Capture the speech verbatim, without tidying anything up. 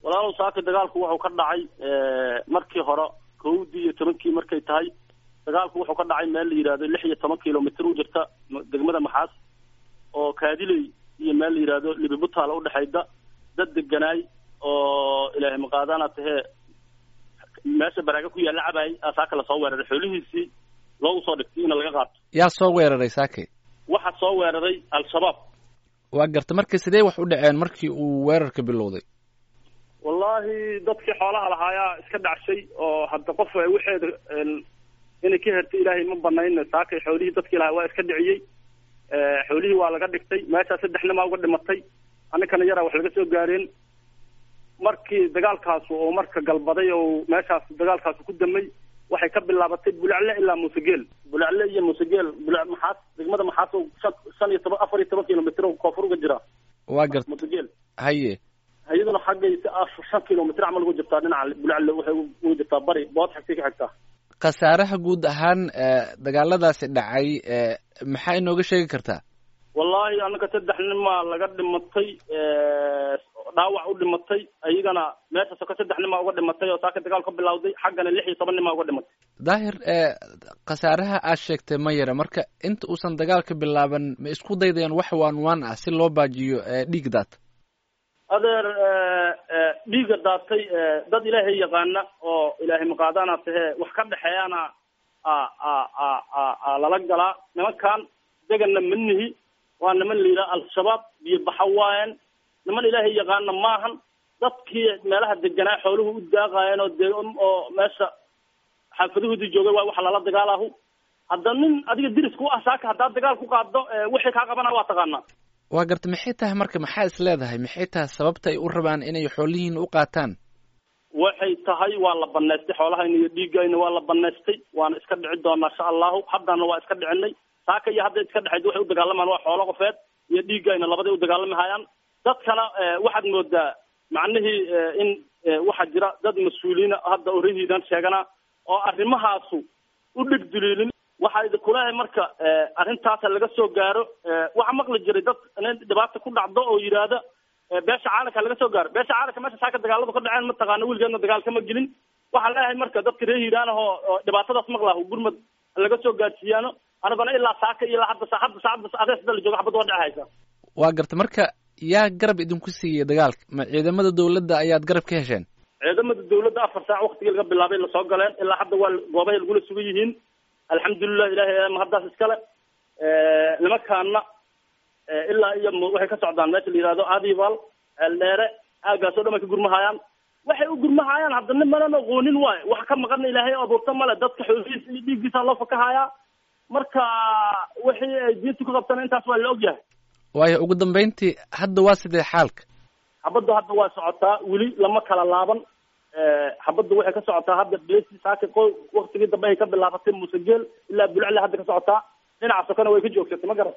walaalow saaka dagaalku wuxuu ka dhacay markii hore kowdii iyo tobankii markay tahay dagaalku wuxuu ka dhacay meel la yidhaahdo lix iyo toban kilomitr u jirta degmada Maxaas oo Kaadiley iyo meel la yidhaahdo Libibutaal u dhaxayda dad deganaay oo ilaahay maqaadana tahay meesha baraaga ku yaala cabay saaka la soo weeraray xoolihiisii loogu soo dhigtay in laga qaato. yaa soo weeraray saake? waxa soo weeraray al-shabaab. waa garta markii sidee wax u dhaceen markii uu weerarka bilowday? wallahi dadkii xoolaha lahaaya iska dhacshay oo hadda qof waxeed inay ka hertay ilaahay ma banayn saakay xoolihii dadkii lahaa waa iska dhiciyay ee xoolihii waa laga dhigtay meesha saddex nin uga dhimatay anakana yara wax laga soo gaareen markii dagaalkaas oo marka galbaday oo meeshaas dagaalkaas ku damay waxay ka bilaabatay Bulacle ilaa Musageel Bulacle iyo Musageel Bulacle Maxaas degmada Maxaas oo shan iyo toban afar iyo toban kilomitr oo koonfur uga jira. waa garta Musageel haye hay'aduna xaggaysa shan kilomitr amal uga jirta dhinaca Bulacle waxay uga jirtaa bari bood xigtay ka xigta. khasaaraha guud ahaan dagaaladaasi dhacay maxay inooga sheegi kartaa? wallahi anaka saddex nin ma laga dhimatay dhaawac u dhimatay ayagana meesha soo ka saddex nin ma uga dhimatay oo saaka dagaal ka bilowday xaggana lix iyo toban nin ma uga dhimatay. daahir khasaaraha aad sheegtay ma yara marka inta uusan dagaalka bilaaban ma isku daydayaan wax waan waan ah si loo baajiyo dhiig daad? adeer dhiiga daatay dad ilaahay yaqaana oo ilaahay maqaadana tahay wax ka dhaxeeyana a a a lala galaa nimankan degana manihi waa niman liila al-shabaab iyo baxawaan niman ilaahay yaqaana maahan dadkii meelaha deganaa xooluhu u daaqayeen oo oo meesha xaafadahoodii joogay waa wax lala dagaalahu hadda nin adiga diris ku ah saaka hadda dagaal ku qaado wixii ka qabana waa taqaana. waa garta maxay tahay marka maxaa is leedahay maxay tahay sababta ay u rabaan inay xoolihiin u qaataan? waxay tahay waa la baneystay xoolahayna iyo dhiigayna waa la baneystay waana iska dhici doonaa insha allahu haddana waa iska dhicinay saaka iyo hadda iska dhexayd waxay u dagaalamaan waa xoolo qofeed iyo dhiigayna labadii u dagaalami hayaan dadkana waxaad moodaa macnihii in waxa jira dad mas-uuliyiin hadda orahiidan sheegana oo arrimahaasu u dhigduliilin waxa idin kulahay marka arrintaas laga soo gaaro waxa maqli jiray dad inay dhibaato ku dhacdo oo yiraahdo beesha caalamka laga soo gaaro beesha caalamka meesha saaka dagaaladu ka dhaceen ma taqaana wiilkeedna dagaal kama gelin waxa leeyahay marka dadka reer Hiiraan oo dhibaatadaas maqlaahu gurmad laga soo gaarsiiyano anagana ilaa saaka iyo hadda saacada saacada adees dal jooga xabad wada haysa. waa garta marka yaa garab idinku siiyay dagaalka ma ciidamada dawladda ayaad garab ka hesheen? ciidamada dawladda afar saac waqtigii laga bilaabay la soo galeen ilaa hadda waa goobahay lagu sugan yihiin alxamdulillah ilaahay ma haddaas iskale nimankaana ilaa iyo waxay ka socdaan meesha la yiraahdo Aadiibal Eldheere aagaas oo dhammaan ka gurmahayaan waxay u gurmahayaan hadda niman aqoonin waay wax ka maqan ilaahay abuurta male dadka xoolihiisa iyo dhiiggiisa loo fakahaya marka wixii ay diintu ku qabtaan intaas waa la ogyahay. waayo ugu dambeyntii hadda waa sidee xaalka? xabaddu hadda waa socotaa weli lama kala laaban xabaddu waxay ka socotaa hadda beesi saaka qoy waqtigii dambe ay ka bilaabatay Musageel ilaa Bulacle hadda ka socotaa dhinaca sokana way ka joogtay ma garan.